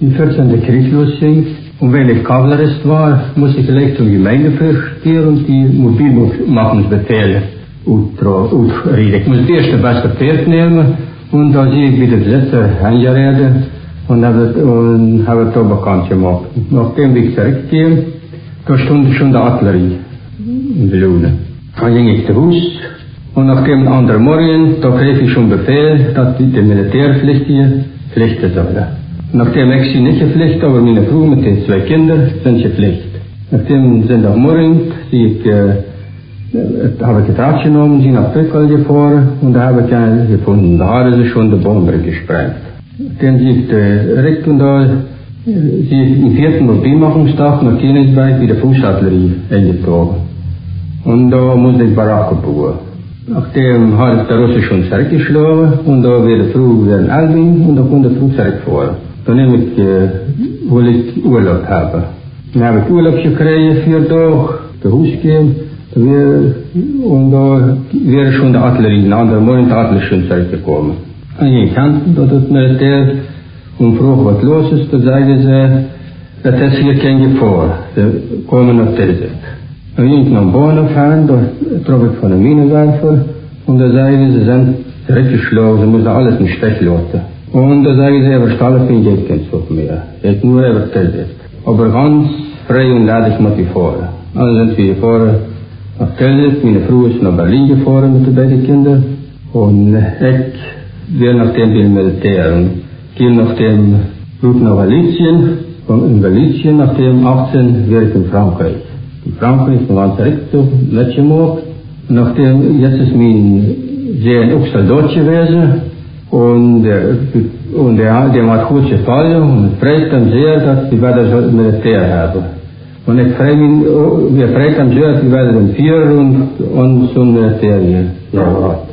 in 14. Krieg losging. Und wenn ich Kavallerist war, musste ich gleich zum Gemeindefürstier und die Mobilmachungsbefehle ausrieden. Ich muss das erste beste Pferd nehmen und da sehe ich, wie der Besitzer eingereden und habe da bekannt gemacht. Nachdem ich zurückgehe, da stand schon die Artillerie in Belohne. Dann ging ich zu Hus und nachdem ein anderer Morgen, da krieg ich schon Befehl, dass die Militärpflichtigen pflichten sollen. Nachdem ich sie nicht gepflichtet, aber meine Frau mit den 2 Kindern sind gepflichtet. Nachdem Sonntagmorgen habe ich Getrag genommen, sie nach Pöckel gefahren und da habe ich einen gefunden. Da haben sie schon die Bombe gesprengt. Dann sehe ich direkt und da sehe ich am 4. Mobilmachungstag nach Königsberg wie die Fußartillerie eingezogen. Und da musste ich Baracke bauen. Nachdem habe ich der Russe schon zurückgeschlagen und da wird die Frau wieder in Albing und da konnte die Frau zurückfahren. Dann will ich Urlaub haben. Dann habe ich Urlaub gekriegt, 4 Tage, zu Hus gehen. Und da wäre schon die Artillerie, ein anderer Morgen die Artillerie schon zurückgekommen. Dann ging ich hin, da das Militär und fragte, was los ist. Da sagte sie, das ist hier keine Gefahr, sie kommen nach Tilsit. Dann ging ich nach dem Bahnhof hin, da traf ich von der Minenwerfer und da sagte sie sind zurückgeschlagen, sie müssen alles in Stich lassen. Und da sagte sie, über Stallefin geht kein Zug mehr, geht nur über Tilsit. Aber ganz frei und ledig mit die fahren. Also sind wir gefahren nach Tilsit, meine Frau ist nach Berlin gefahren mit den beiden Kindern und ich wäre nach dem Militär und ging nach dem Route nach Galizien und in Galizien nach dem 18 wäre ich in Frankreich. In Frankreich bin ich zurück mitgemacht. Nachdem, jetzt ist mein Sohn auch Soldat gewesen und dem hat gut gefallen und freut dann sehr, dass wir das Militär haben. Und ich freue mich, wir freuen dann sehr, dass wir werden 4 und so ein Militär hier. Ja.